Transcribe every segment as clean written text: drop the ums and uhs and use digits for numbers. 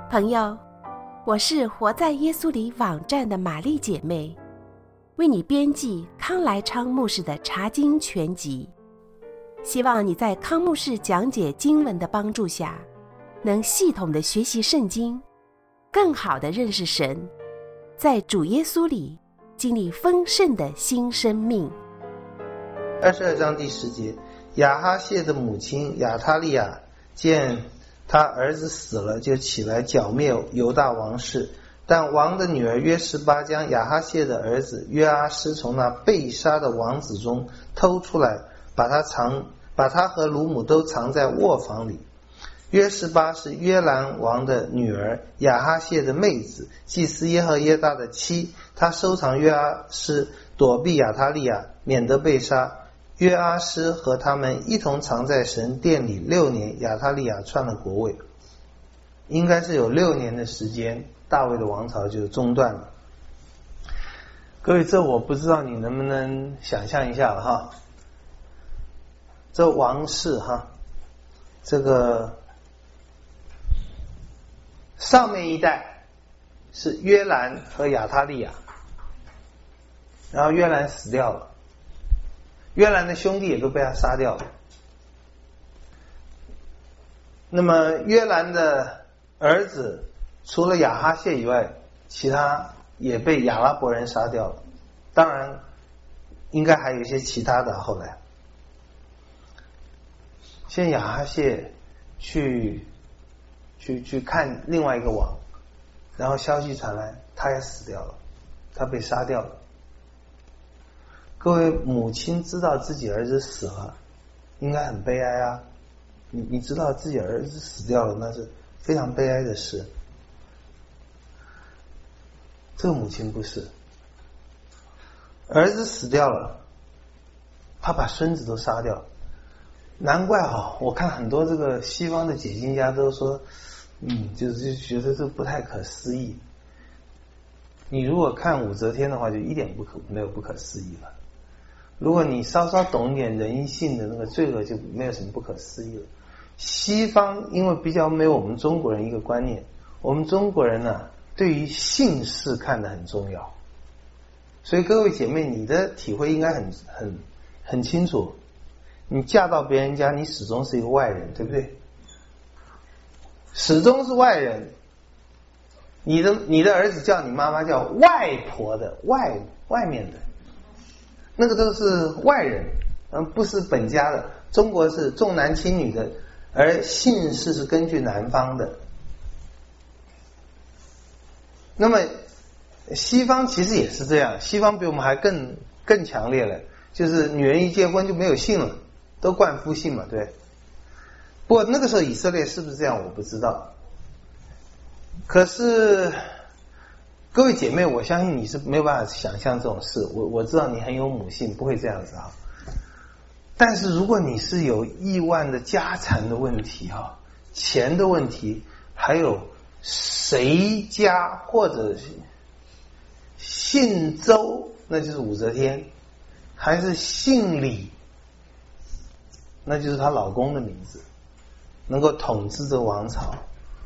朋友，我是活在耶稣里网站的玛丽姐妹，为你编辑康来昌牧师的查经全集，希望你在康牧师讲解经文的帮助下，能系统的学习圣经，更好的认识神，在主耶稣里经历丰盛的新生命。 22章第10节，亚哈谢的母亲亚他利亚见他儿子死了，就起来剿灭犹大王室。但王的女儿约示巴将亚哈谢的儿子约阿施从那被杀的王子中偷出来，把他和乳母都藏在卧房里。约示巴是约兰王的女儿，亚哈谢的妹子，祭司耶和耶大的妻。他收藏约阿施，躲避亚他利亚，免得被杀。约阿施和他们一同藏在神殿里6年，亚他利亚篡了国位。应该是有6年的时间，大卫的王朝就中断了。各位，这我不知道你能不能想象一下了哈。这王室哈，这个上面一代是约兰和亚他利亚，然后约兰死掉了，约兰的兄弟也都被他杀掉了。那么约兰的儿子除了亚哈谢以外，其他也被亚拉伯人杀掉了。当然应该还有一些其他的。后来现在亚哈谢去看另外一个王，然后消息传来他也死掉了，他被杀掉了。各位母亲知道自己儿子死了，应该很悲哀啊。你知道自己儿子死掉了，那是非常悲哀的事。这个母亲不是，儿子死掉了，他把孙子都杀掉了。难怪我看很多这个西方的解经家都说，就觉得这不太可思议。你如果看武则天的话，就一点没有不可思议了。如果你稍稍懂一点人性的那个罪恶，就没有什么不可思议了。西方因为比较没有我们中国人一个观念，我们中国人呢，对于姓氏看得很重要，所以各位姐妹，你的体会应该很清楚。你嫁到别人家，你始终是一个外人，对不对？始终是外人。你的儿子叫你妈妈叫外婆的，外面的，那个都是外人，不是本家的。中国是重男轻女的，而姓氏是根据男方的。那么西方其实也是这样，西方比我们还更强烈了，就是女人一结婚就没有姓了，都冠夫姓嘛，对。不过那个时候以色列是不是这样我不知道。可是各位姐妹，我相信你是没有办法想象这种事，我知道你很有母性，不会这样子啊。但是如果你是有亿万的家产的问题钱的问题，还有谁家或者姓周，那就是武则天，还是姓李，那就是她老公的名字，能够统治这个王朝，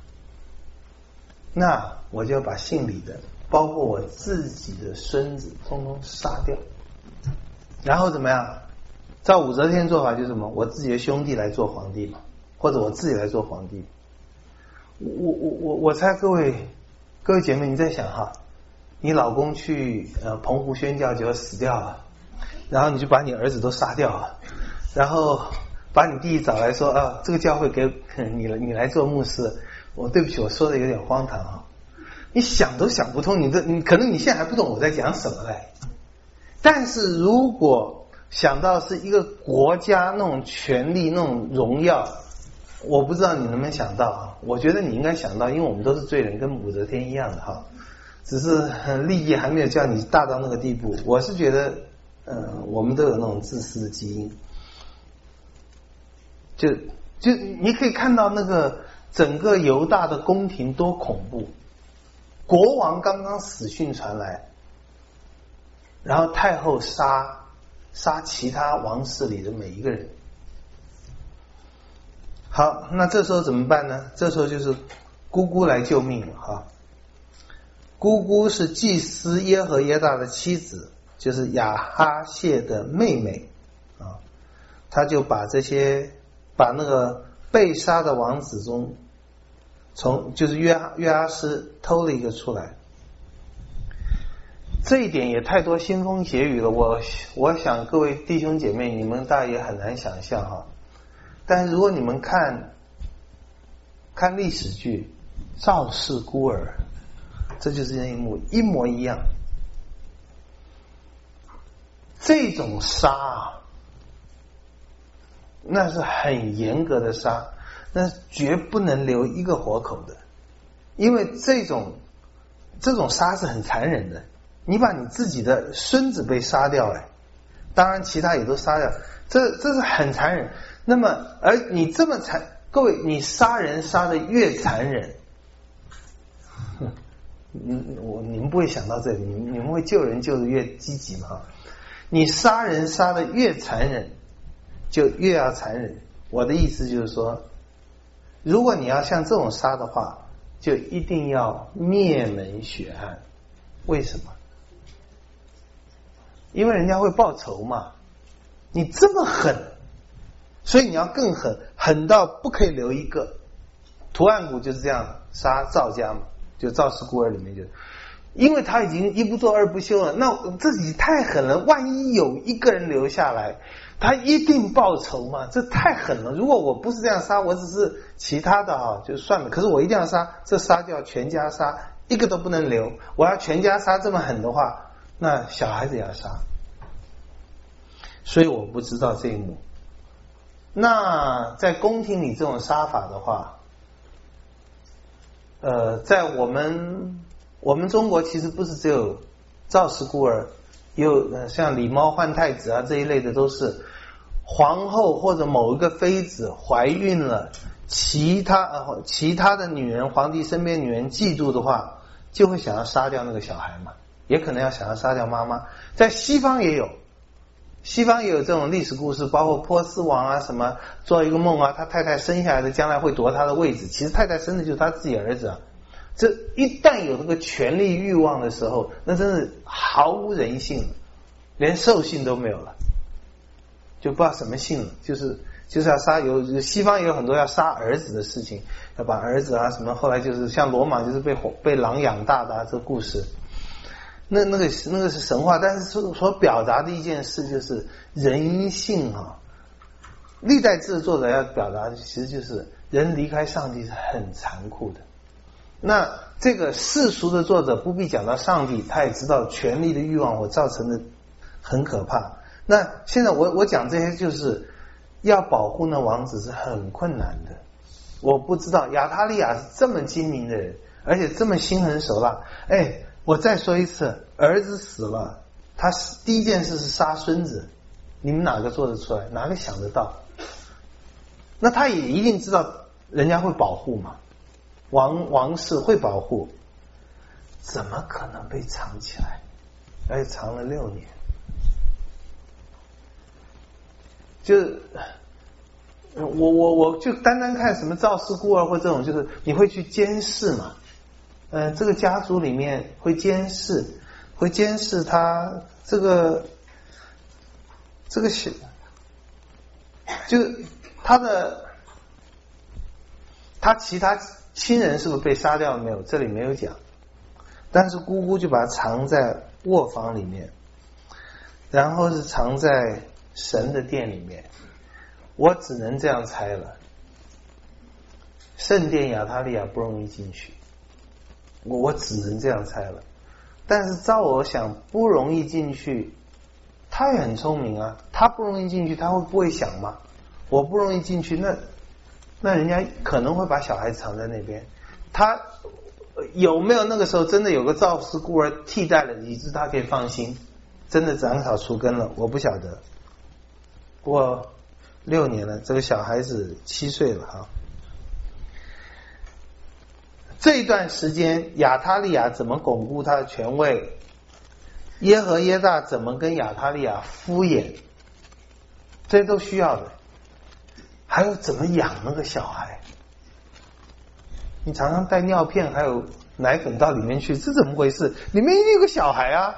那我就要把姓李的，包括我自己的孙子通通杀掉。然后怎么样？照武则天做法就是什么？我自己的兄弟来做皇帝嘛，或者我自己来做皇帝。我猜各位姐妹，你在想你老公去澎湖宣教结果死掉了，然后你就把你儿子都杀掉了，然后把你弟弟找来说这个教会给你来做牧师。对不起，我说的有点荒唐你想都想不通，你可能你现在还不懂我在讲什么嘞。但是如果想到是一个国家那种权力那种荣耀，我不知道你能不能想到我觉得你应该想到，因为我们都是罪人，跟武则天一样的只是利益还没有叫你大到那个地步。我是觉得我们都有那种自私的基因。就你可以看到那个整个犹大的宫廷多恐怖，国王刚刚死讯传来，然后太后杀其他王室里的每一个人。好，那这时候怎么办呢？这时候就是姑姑来救命了哈。姑姑是祭司耶和耶大的妻子，就是亚哈谢的妹妹啊，他就把那个被杀的王子中，就是约阿施偷了一个出来。这一点也太多腥风血雨了，我想各位弟兄姐妹，你们大也很难想象哈。但是如果你们看历史剧《赵氏孤儿》，这就是这一幕一模一样。这种杀啊，那是很严格的杀，那绝不能留一个活口的，因为这种杀是很残忍的。你把你自己的孙子被杀掉，当然其他也都杀掉，这是很残忍。那么而你这么各位，你杀人杀的越残忍，你们不会想到这里，你们会救人救的越积极吗？你杀人杀的越残忍，就越要残忍。我的意思就是说，如果你要像这种杀的话，就一定要灭门血案。为什么？因为人家会报仇嘛。你这么狠，所以你要更狠，狠到不可以留一个。图案谷就是这样杀赵家嘛，就赵氏孤儿里面就，因为他已经一不做二不休了，那自己太狠了，万一有一个人留下来，他一定报仇嘛，这太狠了。如果我不是这样杀，我只是其他的就算了，可是我一定要杀，这杀掉全家杀，一个都不能留。我要全家杀这么狠的话，那小孩子也要杀。所以我不知道这一幕。那在宫廷里这种杀法的话，在我们中国其实不是只有赵氏孤儿，也有像李猫换太子啊这一类的，都是皇后或者某一个妃子怀孕了，其他的女人，皇帝身边女人嫉妒的话，就会想要杀掉那个小孩嘛，也可能要想要杀掉妈妈。在西方也有这种历史故事，包括波斯王啊什么，做一个梦啊，他太太生下来的将来会夺他的位置，其实太太生的就是他自己儿子啊。这一旦有这个权力欲望的时候，那真是毫无人性了，连兽性都没有了，就不知道什么性了，就是要杀。西方也有很多要杀儿子的事情，要把儿子啊什么，后来就是像罗马就是被狼养大的这个故事。那个是神话，但是所表达的一件事就是人性啊。历代志的作者要表达的其实就是人离开上帝是很残酷的。那这个世俗的作者不必讲到上帝，他也知道权力的欲望所造成的很可怕。那现在我讲这些就是要保护那王子是很困难的。我不知道亚他利亚是这么精明的人，而且这么心狠手辣。我再说一次，儿子死了，他第一件事是杀孙子，你们哪个做得出来？哪个想得到？那他也一定知道人家会保护嘛，王室会保护，怎么可能被藏起来？而且藏了6年，就是我就单看什么赵氏孤儿或这种，就是你会去监视嘛。这个家族里面会监视他这个就是他其他亲人是不是被杀掉了没有？这里没有讲，但是姑姑就把它藏在卧房里面，然后是藏在神的殿里面。我只能这样猜了，圣殿亚他利亚不容易进去，我只能这样猜了。但是照我想，不容易进去，他也很聪明啊，他不容易进去，他会不会想嘛？我不容易进去，那人家可能会把小孩藏在那边。他有没有那个时候真的有个赵氏孤儿替代了，以致他可以放心，真的斩草除根了？我不晓得。过6年了，这个小孩子7岁了哈。这一段时间亚他利亚怎么巩固他的权位，耶和耶大怎么跟亚他利亚敷衍，这些都需要的。还有怎么养那个小孩， 你常常带尿片还有奶粉到里面去，这怎么回事？里面一定有个小孩啊。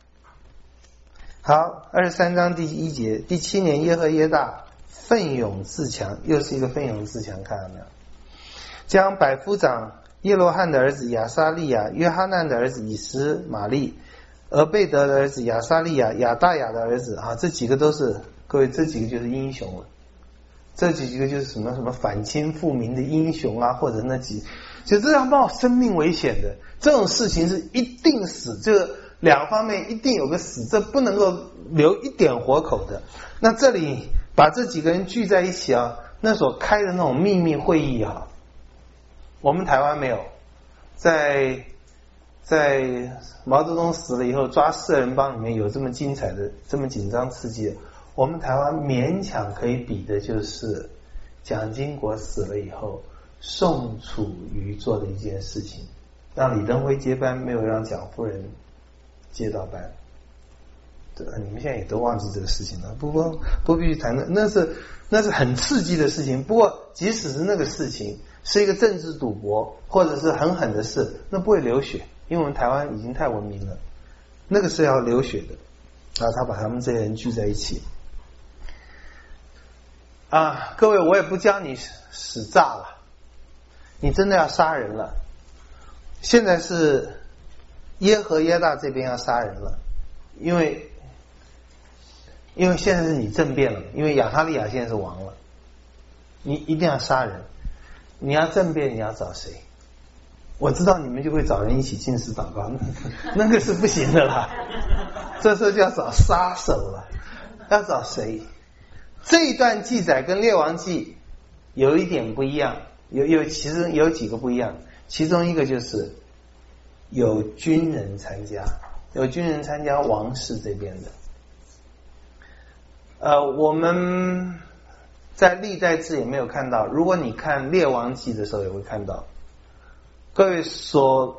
好，23章第1节，第7年耶和耶大奋勇自强，又是一个奋勇自强，看到没有？将百夫长耶罗汉的儿子亚撒利亚、约哈难的儿子以实玛利、俄贝德的儿子亚撒利亚、亚大雅的儿子啊，这几个都是，各位，这几个就是英雄了。这几个就是什么反清复明的英雄啊，或者那几，就这样冒生命危险的这种事情是一定死，这两方面一定有个死，这不能够留一点活口的。那这里把这几个人聚在一起啊，那所开的那种秘密会议啊，我们台湾没有，在毛泽东死了以后抓4人帮里面有这么精彩的这么紧张刺激的，我们台湾勉强可以比的就是蒋经国死了以后宋楚瑜做的一件事情，让李登辉接班，没有让蒋夫人接到班。你们现在也都忘记这个事情了，不必去谈的，那是很刺激的事情。不过即使是那个事情是一个政治赌博或者是很狠的事，那不会流血，因为我们台湾已经太文明了，那个是要流血的。然后他把他们这些人聚在一起啊，各位，我也不教你使诈了，你真的要杀人了。现在是耶和耶大这边要杀人了，因为现在是你政变了，因为亚哈利亚现在是王了，你一定要杀人。你要政变，你要找谁？我知道你们就会找人一起进食祷告，那个是不行的啦。这时候就要找杀手了，要找谁？这一段记载跟列王记有一点不一样，其实有几个不一样，其中一个就是有军人参加，王室这边的。我们在历代志也没有看到，如果你看列王记的时候也会看到。各位，所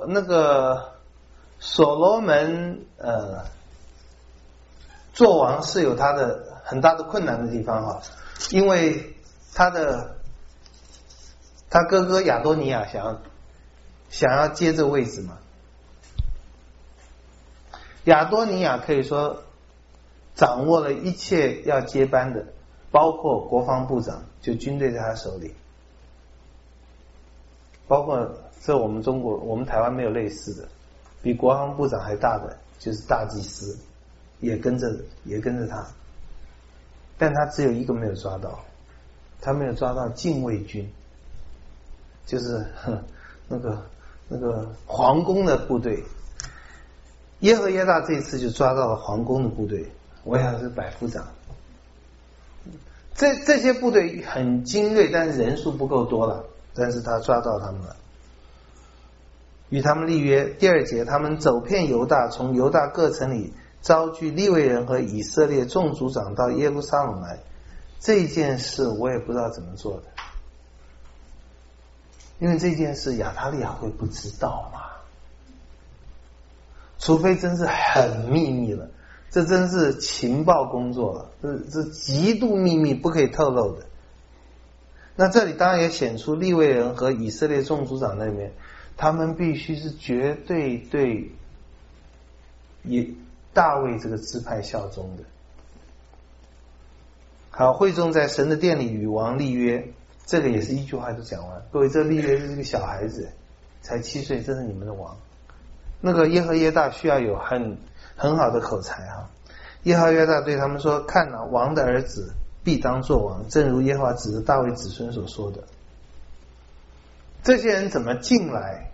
罗门做王是有他的很大的困难的地方哈，因为他哥哥亚多尼亚想要接这位置嘛。亚多尼亚可以说掌握了一切要接班的，包括国防部长，就军队在他手里，包括这我们台湾没有类似的，比国防部长还大的就是大祭司，也跟着他，但他只有一个没有抓到，他没有抓到禁卫军，就是那个皇宫的部队。耶和耶大这一次就抓到了皇宫的部队，我想是百夫长。这些部队很精锐，但是人数不够多了，但是他抓到他们了，与他们立约。第2节，他们走遍犹大，从犹大各城里招聚利未人和以色列众族长到耶路撒冷来。这件事我也不知道怎么做的，因为这件事亚他利亚会不知道吗？除非真是很秘密了，这真是情报工作了，这极度秘密，不可以透露的。那这里当然也显出利未人和以色列众族长那边，他们必须是绝对对大卫这个支派效忠的。好，会众在神的殿里与王立约，这个也是一句话就讲完。各位，这立约是个小孩子，才7岁，这是你们的王。那个耶和耶大需要有很好的口才哈。耶和耶大对他们说：“看啊，王的儿子必当作王，正如耶和华指着大卫子孙所说的。”这些人怎么进来？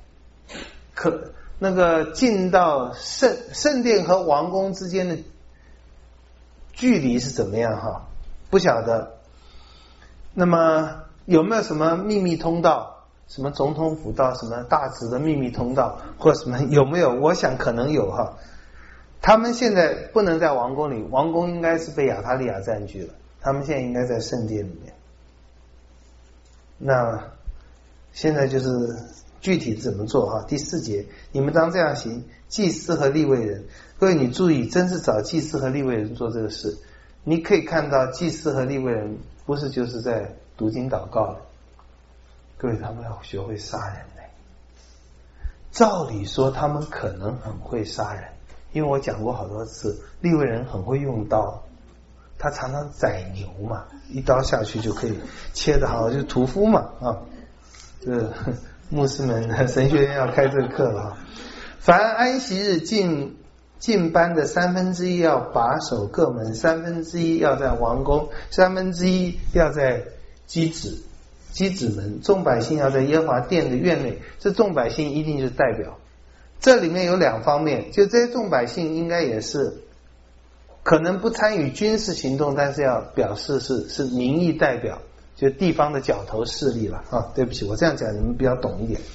进到圣殿和王宫之间的距离是怎么样哈？不晓得。那么有没有什么秘密通道？什么总统府到什么大直的秘密通道，或什么有没有？我想可能有哈。他们现在不能在王宫里，王宫应该是被亚他利亚占据了，他们现在应该在圣殿里面。那现在就是具体怎么做哈？第4节，你们当这样行，祭司和利未人。各位你注意，真是找祭司和利未人做这个事。你可以看到祭司和利未人不是就是在读经祷告的， 各位，他们要学会杀人呢。照理说他们可能很会杀人，因为我讲过好多次，利未人很会用刀，他常常宰牛嘛，一刀下去就可以切得好，就屠夫嘛啊。这牧师们神学院要开这个课了啊。凡安息日进班的1/3要把守各门，1/3要在王宫，1/3要在基址门，众百姓要在耶和华殿的院内。这众百姓一定就是代表，这里面有2方面，就这些众百姓应该也是可能不参与军事行动，但是要表示是民意代表，就地方的角头势力了啊。对不起，我这样讲你们比较懂一点。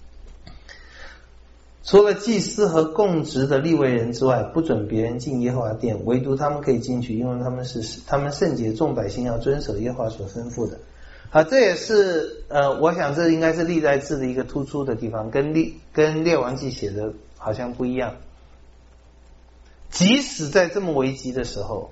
除了祭司和供职的利未人之外，不准别人进耶和华殿，唯独他们可以进去，因为他们圣洁，众百姓要遵守耶和华所吩咐的。好，这也是我想这应该是历代志的一个突出的地方，跟列王记写的好像不一样。即使在这么危急的时候，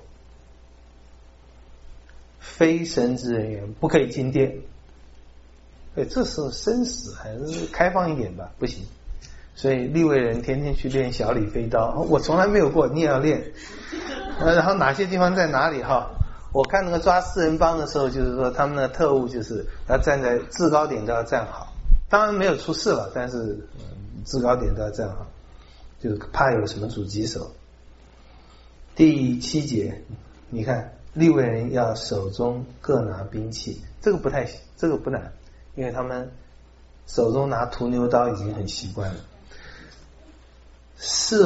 非神职人员不可以进殿。这时候生死还是开放一点吧，不行。所以利未人天天去练小李飞刀，我从来没有过，你也要练。然后哪些地方在哪里哈？我看那个抓4人帮的时候，就是说他们的特务就是要站在制高点都要站好，当然没有出事了，但是制高点都要站好，就是怕有什么阻击手。第7节，你看利未人要手中各拿兵器，这个不难，因为他们手中拿屠牛刀已经很习惯了。是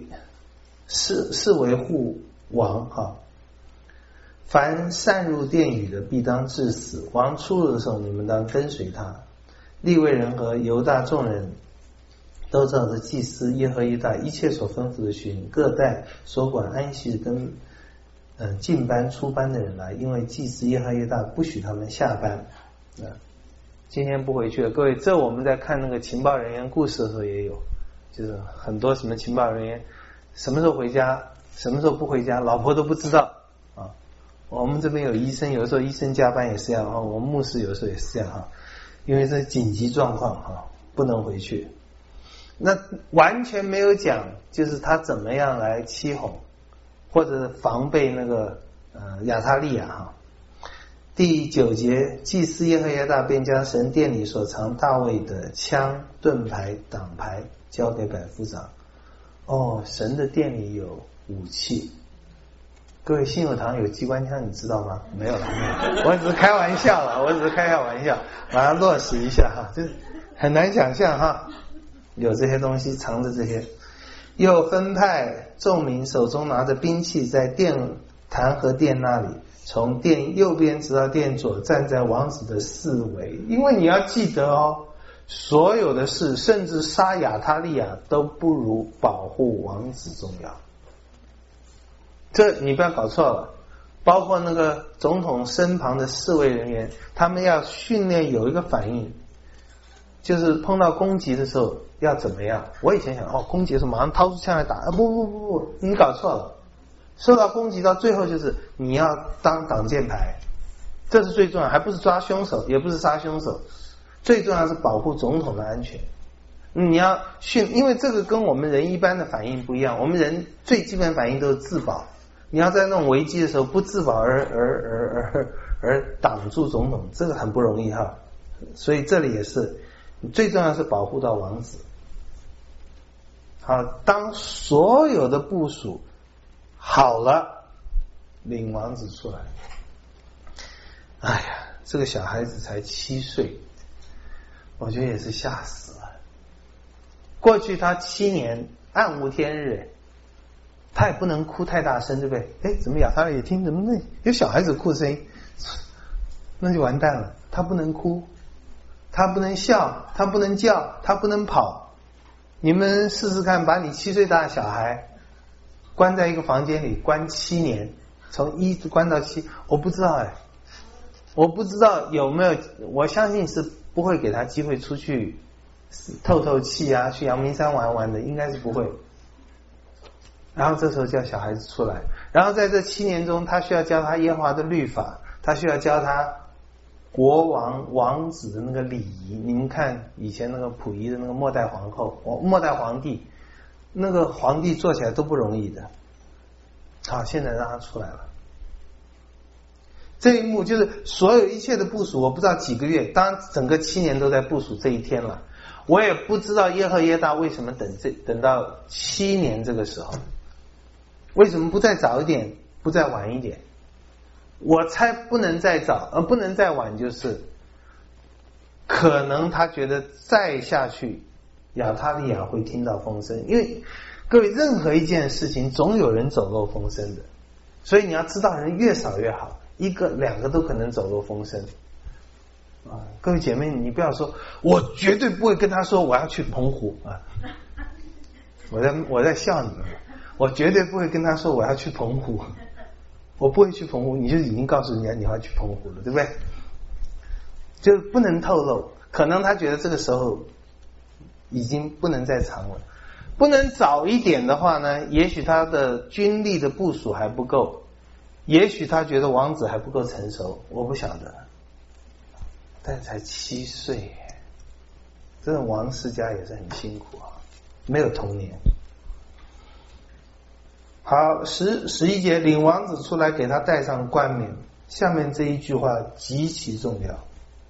维护王哈，凡擅入殿宇的必当治死，王出入的时候你们当跟随他。利未人和犹大众人都照着祭司耶和耶大一切所吩咐的巡，各带所管安息日跟进班出班的人来，因为祭司耶和耶大不许他们下班。今天不回去了，各位，这我们在看那个情报人员故事的时候也有，就是很多什么情报人员什么时候回家，什么时候不回家，老婆都不知道啊。我们这边有医生，有的时候医生加班也是这样啊，我们牧师有的时候也是这样啊，因为是紧急状况啊，不能回去。那完全没有讲就是他怎么样来欺哄或者防备那个亚他利亚哈。第9节，祭司耶和耶大便将神殿里所藏大卫的枪、盾牌、挡牌交给百夫长。神的殿里有武器。各位信友堂有机关枪，你知道吗？没有了，我只是开玩笑了，马上落实一下哈，就是很难想象哈，有这些东西藏着这些。又分派众民手中拿着兵器，在殿坛和殿那里，从殿右边直到殿左，站在王子的四围。因为你要记得所有的事，甚至杀亚他利亚都不如保护王子重要。这你不要搞错了，包括那个总统身旁的侍卫人员，他们要训练有一个反应，就是碰到攻击的时候要怎么样。我以前想攻击的时候马上掏出枪来打，不，你搞错了。受到攻击到最后就是你要当挡箭牌，这是最重要，还不是抓凶手，也不是杀凶手，最重要是保护总统的安全。你要因为这个跟我们人一般的反应不一样，我们人最基本反应都是自保，你要在那种危机的时候不自保而挡住总统，这个很不容易哈。所以这里也是最重要是保护到王子。好，当所有的部署好了，领王子出来。哎呀，这个小孩子才7岁，我觉得也是吓死了。过去他7年暗无天日，他也不能哭太大声，对不对？怎么亚他利也听，怎么那有小孩子哭声音，那就完蛋了。他不能哭，他不能笑，他不能叫，他不能跑。你们试试看，把你7岁大的小孩关在一个房间里关7年，从1关到7，我不知道有没有，我相信是不会给他机会出去透气啊，去阳明山玩的，应该是不会。然后这时候叫小孩子出来，然后在这7年中，他需要教他耶和华的律法，他需要教他国王王子的那个礼仪。你们看以前那个溥仪的那个末代皇帝，那个皇帝做起来都不容易的。好，现在让他出来了。这一幕就是所有一切的部署，我不知道几个月，当然整个7年都在部署这一天了。我也不知道耶和耶大为什么等到7年这个时候，为什么不再早一点，不再晚一点？我猜不能再早，不能再晚，就是可能他觉得再下去亚他利亚会听到风声，因为各位任何一件事情总有人走漏风声的，所以你要知道人越少越好，一个两个都可能走漏风声啊！各位姐妹，你不要说我绝对不会跟他说我要去澎湖啊！我在笑你们，我绝对不会跟他说我要去澎湖，我不会去澎湖，你就已经告诉人家你要去澎湖了，对不对？就不能透露，可能他觉得这个时候已经不能再长了。不能早一点的话呢，也许他的军力的部署还不够，也许他觉得王子还不够成熟，我不晓得。但才7岁，这种王世家也是很辛苦啊，没有童年。好，11节，领王子出来，给他戴上冠冕。下面这一句话极其重要，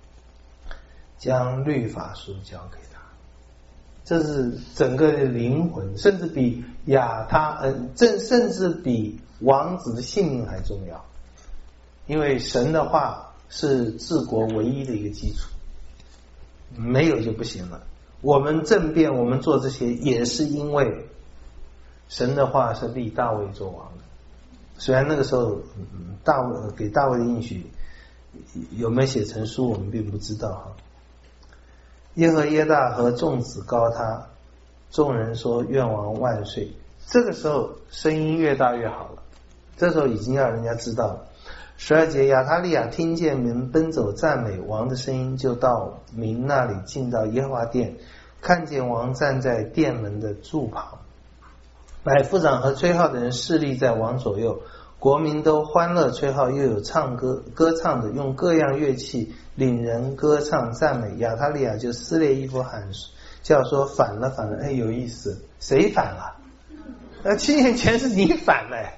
将律法书交给他。这是整个的灵魂，甚至比甚至比王子的性命还重要。因为神的话是治国唯一的一个基础，没有就不行了。我们政变，我们做这些也是因为神的话是立大卫做王的。虽然那个时候给大卫的应许有没有写成书我们并不知道哈。耶和耶大和众子高他，众人说愿王万岁。这个时候声音越大越好了，这时候已经要人家知道了。12节，亚他利亚听见民奔走赞美王的声音，就到民那里进到耶和华殿，看见王站在殿门的柱旁，百夫长和吹号的人侍立在王左右，国民都欢乐吹号，又有歌唱的，用各样乐器领人歌唱赞美。亚他利亚就撕裂衣服喊叫说反了，哎，有意思，谁反了？7年前是你反了。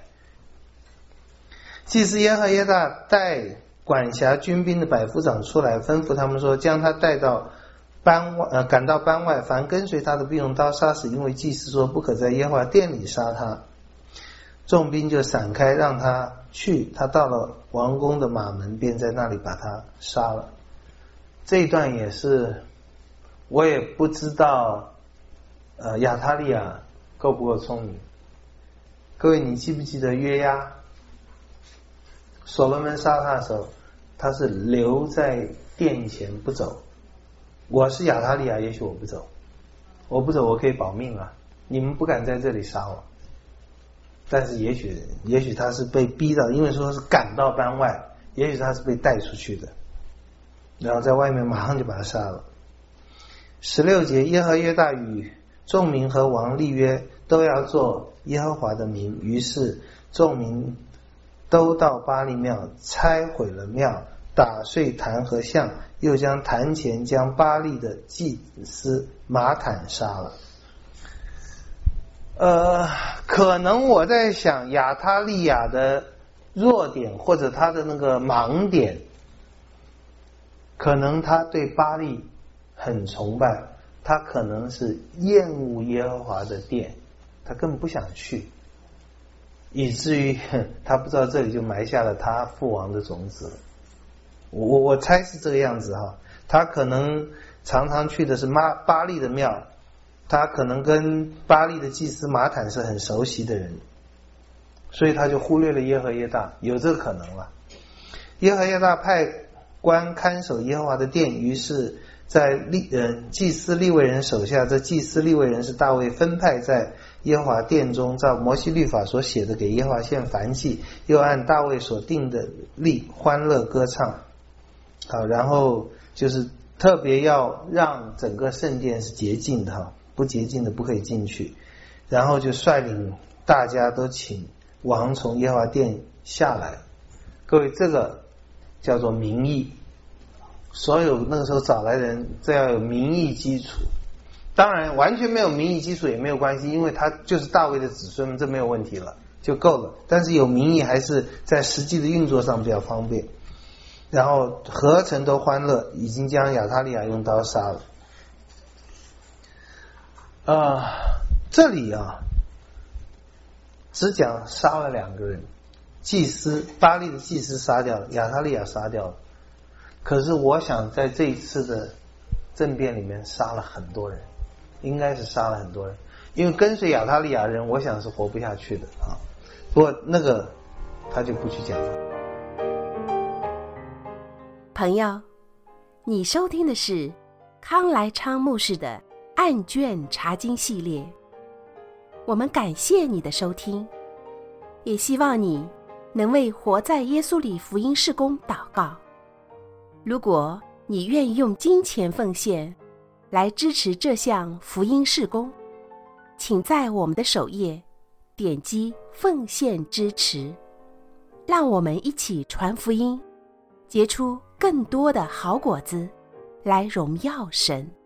祭司耶和耶大带管辖军兵的百夫长出来，吩咐他们说，将他带到赶到班外，凡跟随他的必用刀杀死，因为祭司说不可在耶和华殿里杀他。众兵就闪开让他去，他到了王宫的马门，便在那里把他杀了。这一段也是我也不知道亚他利亚够不够聪明。各位，你记不记得约押所罗门杀他的时候，他是留在殿前不走。我是亚他利亚，也许我不走，我可以保命啊，你们不敢在这里杀我。但是也许他是被逼到，因为说是赶到班外，也许他是被带出去的，然后在外面马上就把他杀了。16节，耶和耶大与众民和王立约，都要做耶和华的民。于是众民都到巴力庙，拆毁了庙，打碎坛和像，又将坛前将巴力的祭司马坦杀了。可能我在想亚他利亚的弱点或者他的那个盲点，可能他对巴力很崇拜，他可能是厌恶耶和华的殿，他根本不想去，以至于他不知道这里就埋下了他父王的种子。我猜是这个样子哈。他可能常常去的是巴力的庙，他可能跟巴力的祭司马坦是很熟悉的人，所以他就忽略了耶和耶大，有这个可能了。耶和耶大派官看守耶和华的殿，于是在祭司利未人手下，这祭司利未人是大卫分派在耶和华殿中，照摩西律法所写的给耶和华献燔祭，又按大卫所定的例欢乐歌唱。好，然后就是特别要让整个圣殿是洁净的哈，不洁净的不可以进去。然后就率领大家都请王从耶和华殿下来。各位，这个叫做民意所有那个时候找来的人，这要有民意基础。当然完全没有民意基础也没有关系，因为他就是大卫的子孙，这没有问题了，就够了。但是有民意还是在实际的运作上比较方便。然后合城都欢乐，已经将亚他利亚用刀杀了。这里只讲杀了2个人，祭司巴力的祭司杀掉了，亚他利亚杀掉了。可是我想在这一次的政变里面杀了很多人，应该是杀了很多人，因为跟随亚他利亚人我想是活不下去的不过那个他就不去讲了。 朋友，你收听的是康来昌牧师的案卷查经系列，我们感谢你的收听，也希望你能为活在耶稣里福音事工祷告。如果你愿意用金钱奉献来支持这项福音事工，请在我们的首页点击奉献支持，让我们一起传福音，结出更多的好果子，来荣耀神。